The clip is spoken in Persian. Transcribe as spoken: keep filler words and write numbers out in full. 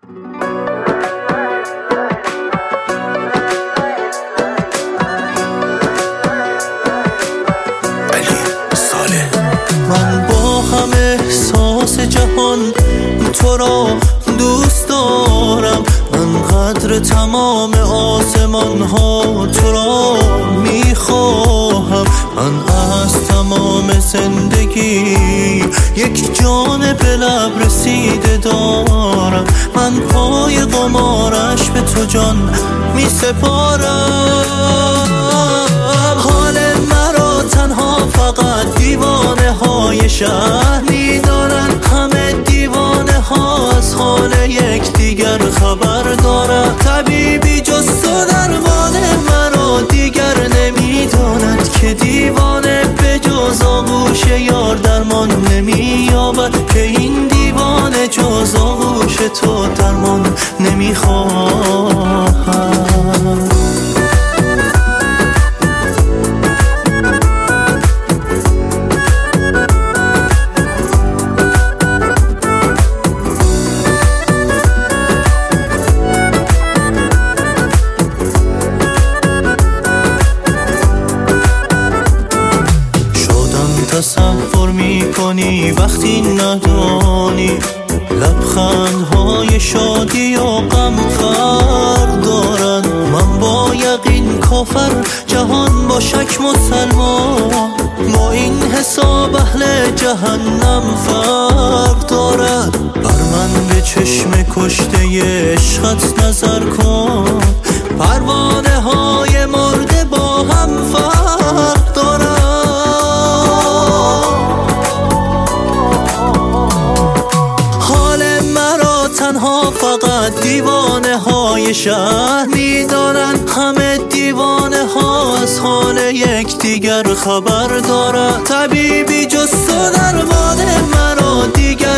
من با همه احساس جهان تو را دوست دارم، من قدر تمام آسمان ها تو را میخواهم. من از تمام زندگی یک جان به لب رسیده دارم، من پای قمارش به تو جان میسپارم. حال مرا تنها فقط دیوانه های شهر میدانن، همه دیوانه ها از حال یک دیگر خبر دارد. طبیبی جز تو درمان مرا دیگر نمیداند، که دیوانه به جز آغوش یار درمان نمییابد، که این دیوانه جز آغوش تو درمان نمیخواهد. تصور میکنی وقتی ندانی، لبخندهای شادی و غم فرق دارن. من با یقین کافر، جهان با شک مسلمان، با این حساب اهل جهنم فرق دارد. بر من به چشم کشته عشقت نظر کن، پروانه های مرده با هم فرق دارد. تنها فقط دیوانه های شهر میدانن، همه دیوانه ها از حال یک دیگر خبر دارد. طبیبی جز تو درمان مرا دیگر